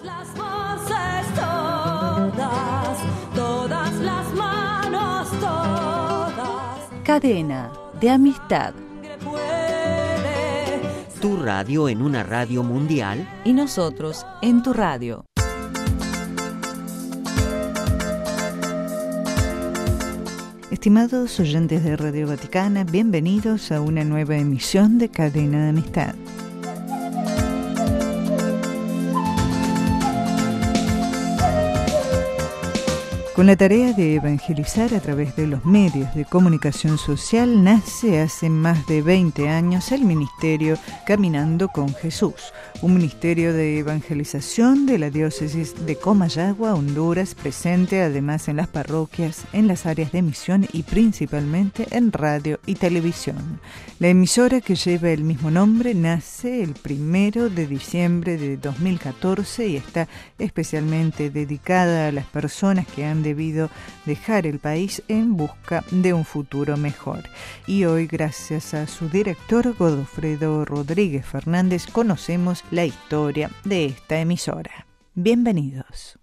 las voces, todas las manos, todas. Cadena de amistad. Tu radio en una radio mundial Y nosotros en tu radio. Estimados oyentes de Radio Vaticana, bienvenidos a una nueva emisión de Cadena de Amistad. Con la tarea de evangelizar a través de los medios de comunicación social, nace hace más de 20 años el ministerio Caminando con Jesús, un ministerio de evangelización de la diócesis de Comayagua, Honduras, presente además en las parroquias, en las áreas de misión y principalmente en radio y televisión. La emisora, que lleva el mismo nombre, nace el 1 de diciembre de 2014 y está especialmente dedicada a las personas que han debido dejar el país en busca de un futuro mejor. Y hoy, gracias a su director Godofredo Rodríguez Fernández, conocemos la historia de esta emisora. Bienvenidos.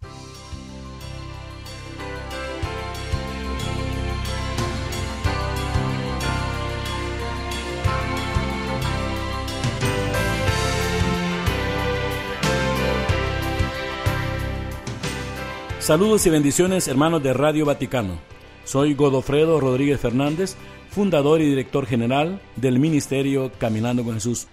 Saludos y bendiciones, hermanos de Radio Vaticano. Soy Godofredo Rodríguez Fernández, fundador y director general del Ministerio Caminando con Jesús.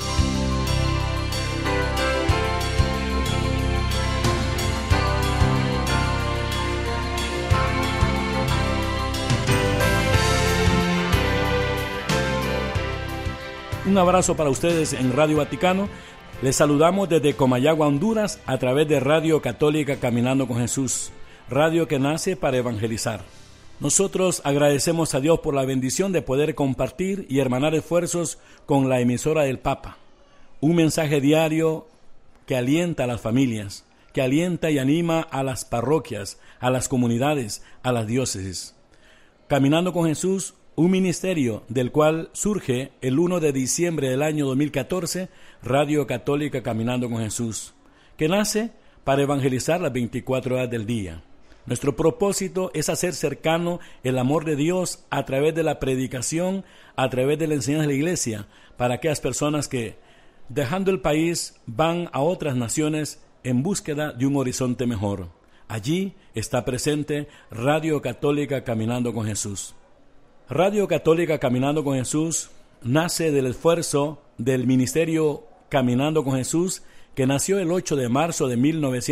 Un abrazo para ustedes en Radio Vaticano. Les saludamos desde Comayagua, Honduras, a través de Radio Católica Caminando con Jesús, radio que nace para evangelizar. Nosotros agradecemos a Dios por la bendición de poder compartir y hermanar esfuerzos con la emisora del Papa. Un mensaje diario que alienta a las familias, que alienta y anima a las parroquias, a las comunidades, a las diócesis. Caminando con Jesús, un ministerio del cual surge el 1 de diciembre del año 2014, Radio Católica Caminando con Jesús, que nace para evangelizar las 24 horas del día. Nuestro propósito es hacer cercano el amor de Dios a través de la predicación, a través de la enseñanza de la Iglesia, para aquellas personas que, dejando el país, van a otras naciones en búsqueda de un horizonte mejor. Allí está presente Radio Católica Caminando con Jesús. Radio Católica Caminando con Jesús nace del esfuerzo del Ministerio Caminando con Jesús, que nació el 8 de marzo de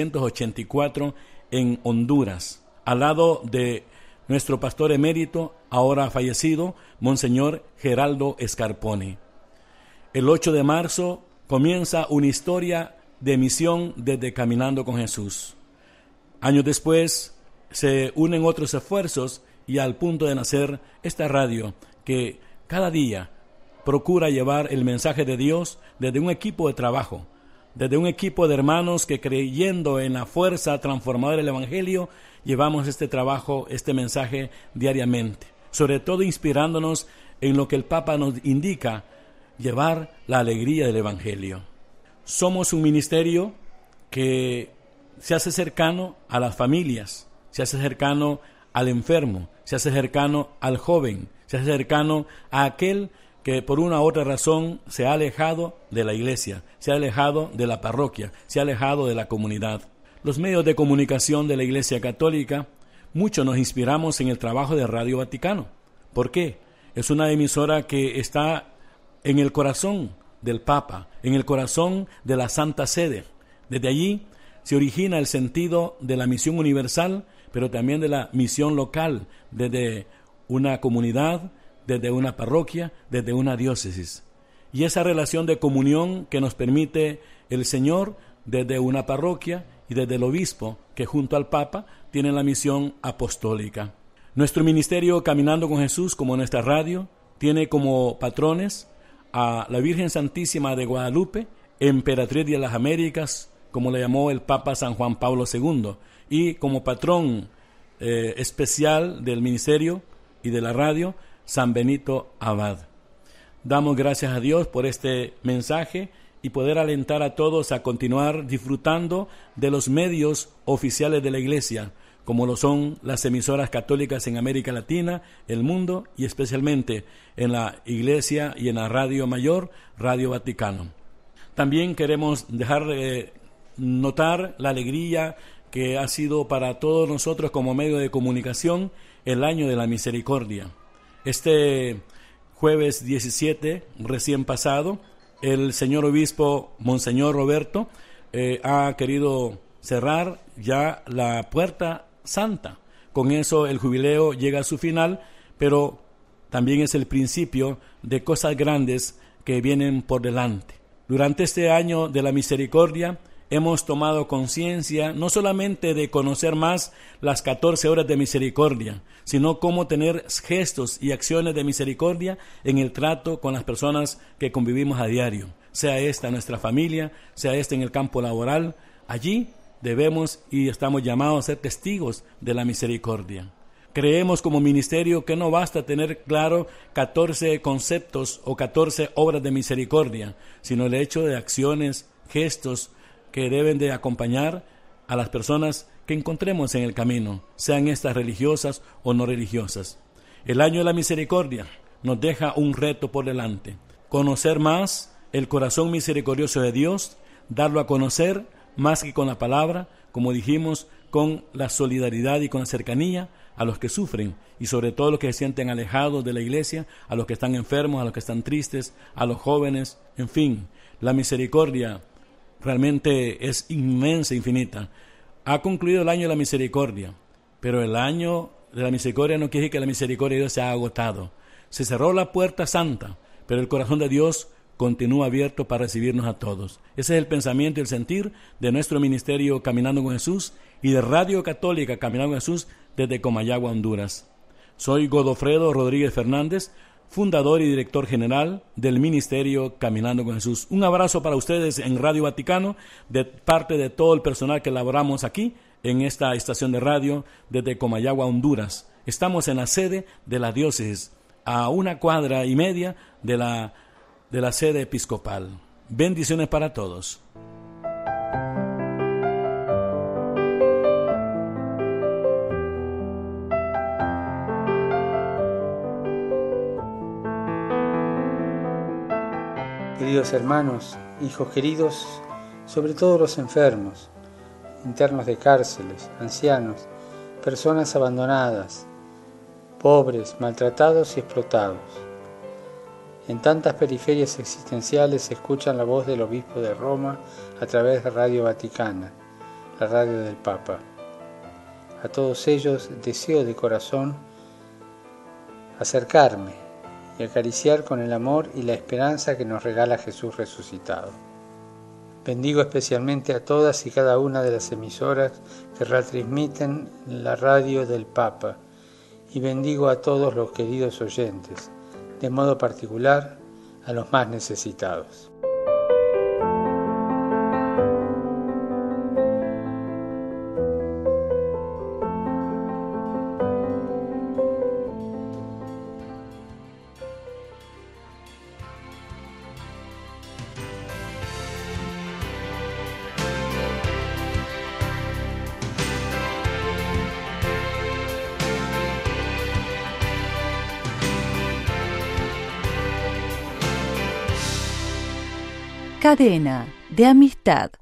1984 en Honduras, al lado de nuestro pastor emérito, ahora fallecido, Monseñor Geraldo Scarponi. El 8 de marzo comienza una historia de misión desde Caminando con Jesús. Años después se unen otros esfuerzos y al punto de nacer esta radio que cada día procura llevar el mensaje de Dios desde un equipo de trabajo, desde un equipo de hermanos que, creyendo en la fuerza transformadora del Evangelio, llevamos este trabajo, este mensaje diariamente, sobre todo inspirándonos en lo que el Papa nos indica, llevar la alegría del Evangelio. Somos un ministerio que se hace cercano a las familias, se hace cercano al enfermo, se hace cercano al joven, se hace cercano a aquel que por una u otra razón se ha alejado de la iglesia, se ha alejado de la parroquia, se ha alejado de la comunidad. Los medios de comunicación de la Iglesia Católica, muchos nos inspiramos en el trabajo de Radio Vaticano. ¿Por qué? Es una emisora que está en el corazón del Papa, en el corazón de la Santa Sede. Desde allí se origina el sentido de la misión universal, pero también de la misión local, desde una comunidad, desde una parroquia, desde una diócesis. Y esa relación de comunión que nos permite el Señor desde una parroquia y desde el obispo, que junto al Papa tiene la misión apostólica. Nuestro ministerio Caminando con Jesús, como nuestra radio, tiene como patrones a la Virgen Santísima de Guadalupe, Emperatriz de las Américas, como le llamó el Papa San Juan Pablo II, y como patrón especial del ministerio y de la radio, San Benito Abad. Damos gracias a Dios por este mensaje y poder alentar a todos a continuar disfrutando de los medios oficiales de la Iglesia, como lo son las emisoras católicas en América Latina, el mundo y especialmente en la Iglesia y en la Radio Mayor, Radio Vaticano. También queremos dejar notar la alegría que ha sido para todos nosotros como medio de comunicación el año de la misericordia. Este jueves 17, recién pasado, el señor obispo Monseñor Roberto ha querido cerrar ya la puerta santa. Con eso el jubileo llega a su final, pero también es el principio de cosas grandes que vienen por delante. Durante este año de la misericordia hemos tomado conciencia no solamente de conocer más las 14 horas de misericordia, sino cómo tener gestos y acciones de misericordia en el trato con las personas que convivimos a diario, sea esta nuestra familia, sea esta en el campo laboral. Allí debemos y estamos llamados a ser testigos de la misericordia. Creemos como ministerio que no basta tener claro 14 conceptos o 14 obras de misericordia, sino el hecho de acciones, gestos que deben de acompañar a las personas que encontremos en el camino, sean estas religiosas o no religiosas. El año de la misericordia nos deja un reto por delante: conocer más el corazón misericordioso de Dios, darlo a conocer más que con la palabra, como dijimos, con la solidaridad y con la cercanía a los que sufren y sobre todo a los que se sienten alejados de la iglesia, a los que están enfermos, a los que están tristes, a los jóvenes, en fin. La misericordia realmente es inmensa, infinita. Ha concluido el año de la misericordia, pero el año de la misericordia no quiere decir que la misericordia de Dios se ha agotado. Se cerró la puerta santa, pero el corazón de Dios continúa abierto para recibirnos a todos. Ese es el pensamiento y el sentir de nuestro ministerio Caminando con Jesús y de Radio Católica Caminando con Jesús desde Comayagua, Honduras. Soy Godofredo Rodríguez Fernández, fundador y director general del Ministerio Caminando con Jesús. Un abrazo para ustedes en Radio Vaticano, de parte de todo el personal que laboramos aquí en esta estación de radio desde Comayagua, Honduras. Estamos en la sede de la diócesis, a 1,5 cuadras de la sede episcopal. Bendiciones para todos. Queridos hermanos, hijos queridos, sobre todo los enfermos, internos de cárceles, ancianos, personas abandonadas, pobres, maltratados y explotados. En tantas periferias existenciales se escuchan la voz del obispo de Roma a través de Radio Vaticana, la radio del Papa. A todos ellos deseo de corazón acercarme y acariciar con el amor y la esperanza que nos regala Jesús resucitado. Bendigo especialmente a todas y cada una de las emisoras que retransmiten la radio del Papa y bendigo a todos los queridos oyentes, de modo particular a los más necesitados. Cadena de amistad.